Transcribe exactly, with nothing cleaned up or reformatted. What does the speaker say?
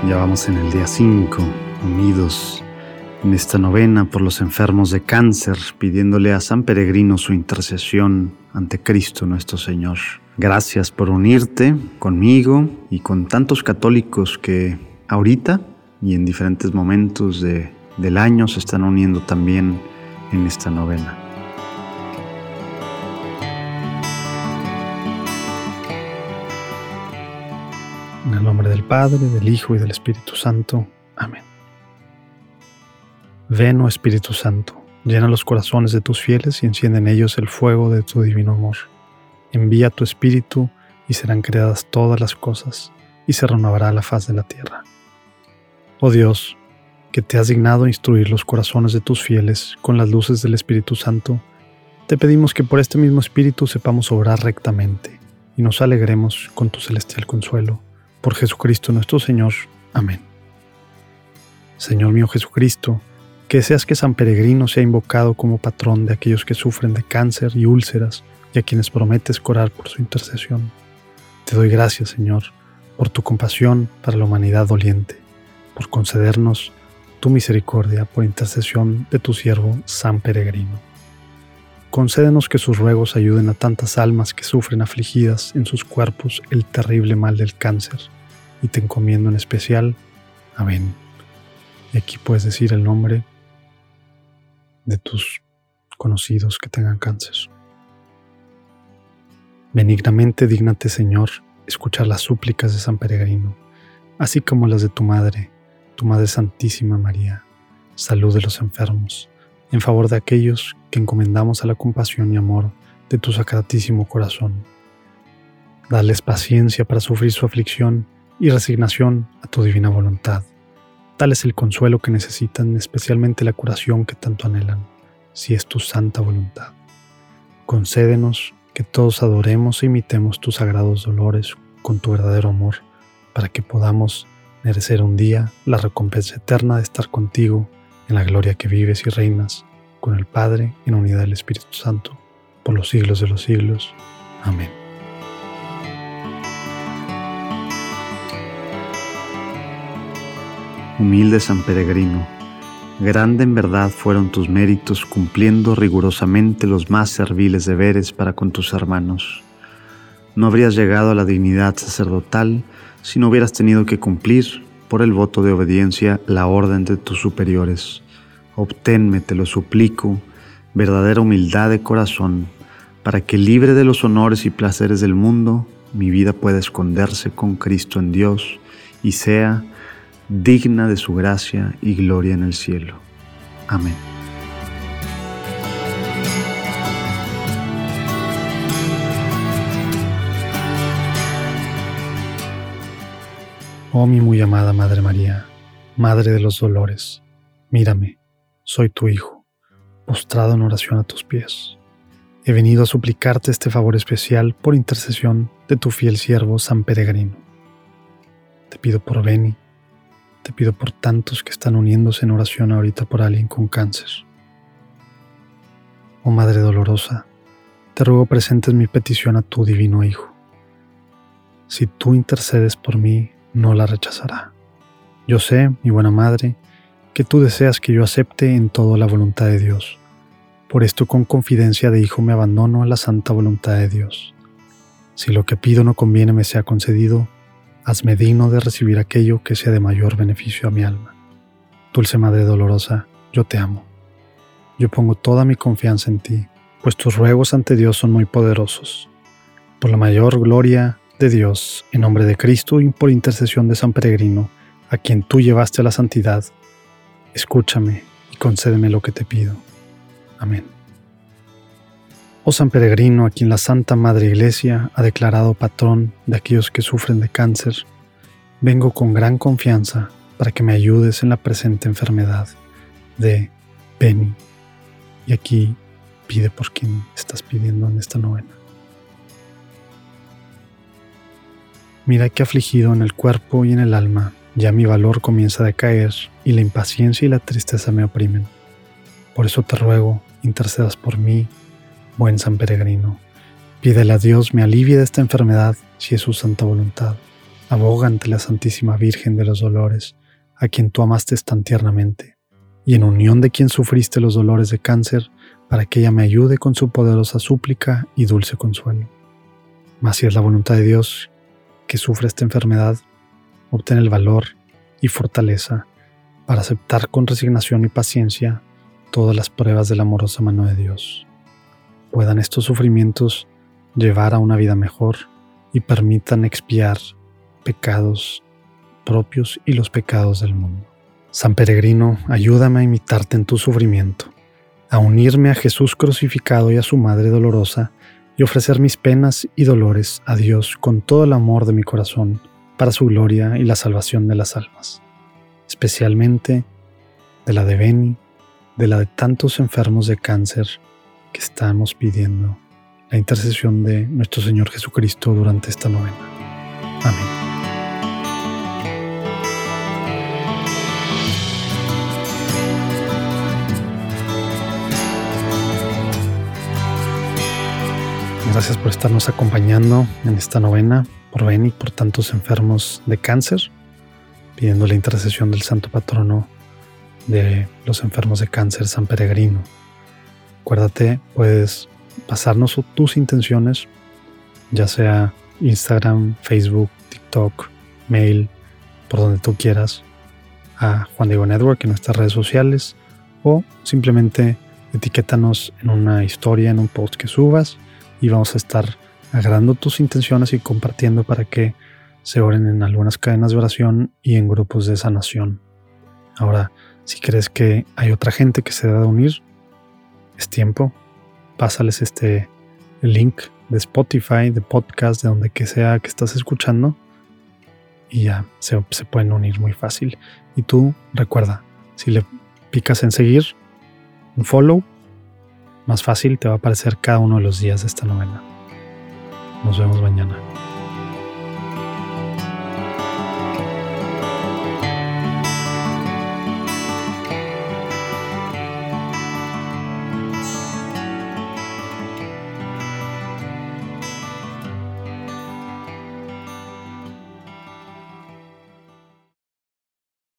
Ya vamos en el día cinco, unidos en esta novena por los enfermos de cáncer, pidiéndole a San Peregrino su intercesión ante Cristo nuestro Señor. Gracias por unirte conmigo y con tantos católicos que ahorita y en diferentes momentos de, del año se están uniendo también en esta novena. En el nombre del Padre, del Hijo y del Espíritu Santo. Amén. Ven, oh Espíritu Santo, llena los corazones de tus fieles y enciende en ellos el fuego de tu divino amor. Envía tu Espíritu y serán creadas todas las cosas, y se renovará la faz de la tierra. Oh Dios, que te has dignado instruir los corazones de tus fieles con las luces del Espíritu Santo, te pedimos que por este mismo Espíritu sepamos obrar rectamente y nos alegremos con tu celestial consuelo. Por Jesucristo nuestro Señor. Amén. Señor mío Jesucristo, que deseas que San Peregrino sea invocado como patrón de aquellos que sufren de cáncer y úlceras y a quienes prometes curar por su intercesión. Te doy gracias, Señor, por tu compasión para la humanidad doliente, por concedernos tu misericordia por intercesión de tu siervo San Peregrino. Concédenos que sus ruegos ayuden a tantas almas que sufren afligidas en sus cuerpos el terrible mal del cáncer, y te encomiendo en especial. Amén. Y aquí puedes decir el nombre de tus conocidos que tengan cáncer. Benignamente dígnate, Señor, escuchar las súplicas de San Peregrino, así como las de tu Madre, tu Madre Santísima María, salud de los enfermos, en favor de aquellos que encomendamos a la compasión y amor de tu sacratísimo corazón. Dales paciencia para sufrir su aflicción y resignación a tu divina voluntad. Tal es el consuelo que necesitan, especialmente la curación que tanto anhelan, si es tu santa voluntad. Concédenos que todos adoremos e imitemos tus sagrados dolores con tu verdadero amor, para que podamos merecer un día la recompensa eterna de estar contigo en la gloria que vives y reinas con el Padre en unidad del Espíritu Santo, por los siglos de los siglos. Amén. Humilde San Peregrino, grande en verdad fueron tus méritos cumpliendo rigurosamente los más serviles deberes para con tus hermanos. No habrías llegado a la dignidad sacerdotal si no hubieras tenido que cumplir, por el voto de obediencia, la orden de tus superiores. Obténme, te lo suplico, verdadera humildad de corazón, para que libre de los honores y placeres del mundo, mi vida pueda esconderse con Cristo en Dios y sea digna de su gracia y gloria en el cielo. Amén. Oh mi muy amada Madre María, Madre de los dolores, mírame, soy tu Hijo, postrado en oración a tus pies. He venido a suplicarte este favor especial por intercesión de tu fiel siervo San Peregrino. Te pido por Beni, te pido por tantos que están uniéndose en oración ahorita por alguien con cáncer. Oh Madre dolorosa, te ruego presentes mi petición a tu divino Hijo. Si tú intercedes por mí, no la rechazará. Yo sé, mi buena Madre, que tú deseas que yo acepte en todo la voluntad de Dios. Por esto con confidencia de hijo me abandono a la santa voluntad de Dios. Si lo que pido no conviene me sea concedido, hazme digno de recibir aquello que sea de mayor beneficio a mi alma. Dulce Madre dolorosa, yo te amo. Yo pongo toda mi confianza en ti, pues tus ruegos ante Dios son muy poderosos. Por la mayor gloria de Dios, en nombre de Cristo y por intercesión de San Peregrino, a quien tú llevaste a la santidad, escúchame y concédeme lo que te pido. Amén. Oh San Peregrino, a quien la Santa Madre Iglesia ha declarado patrón de aquellos que sufren de cáncer, vengo con gran confianza para que me ayudes en la presente enfermedad de Beni. Y aquí pide por quien estás pidiendo en esta novena. Mira que afligido en el cuerpo y en el alma, ya mi valor comienza a decaer y la impaciencia y la tristeza me oprimen. Por eso te ruego, intercedas por mí, buen San Peregrino. Pídele a Dios me alivie de esta enfermedad si es su santa voluntad. aboga ante la Santísima Virgen de los Dolores, a quien tú amaste tan tiernamente, y en unión de quien sufriste los dolores de cáncer, para que ella me ayude con su poderosa súplica y dulce consuelo. Mas si es la voluntad de Dios que sufra esta enfermedad, obtén el valor y fortaleza para aceptar con resignación y paciencia todas las pruebas de la amorosa mano de Dios. Puedan estos sufrimientos llevar a una vida mejor y permitan expiar pecados propios y los pecados del mundo. San Peregrino, ayúdame a imitarte en tu sufrimiento, a unirme a Jesús crucificado y a su Madre dolorosa y ofrecer mis penas y dolores a Dios con todo el amor de mi corazón para su gloria y la salvación de las almas, especialmente de la de Beni, de la de tantos enfermos de cáncer que estamos pidiendo la intercesión de nuestro Señor Jesucristo durante esta novena. Amén. Gracias por estarnos acompañando en esta novena, por Beni, por tantos enfermos de cáncer, pidiendo la intercesión del Santo Patrono de los enfermos de cáncer, San Peregrino. Acuérdate, puedes pasarnos tus intenciones, ya sea Instagram, Facebook, TikTok, mail, por donde tú quieras, a Juan Diego Network en nuestras redes sociales, o simplemente etiquétanos en una historia, en un post que subas, y vamos a estar agregando tus intenciones y compartiendo para que se oren en algunas cadenas de oración y en grupos de sanación. Ahora, si crees que hay otra gente que se debe unir, es tiempo. Pásales este link de Spotify, de podcast, de donde que sea que estás escuchando, y ya se, se pueden unir muy fácil. Y tú, recuerda, si le picas en seguir, un follow, más fácil te va a aparecer cada uno de los días de esta novena. Nos vemos mañana.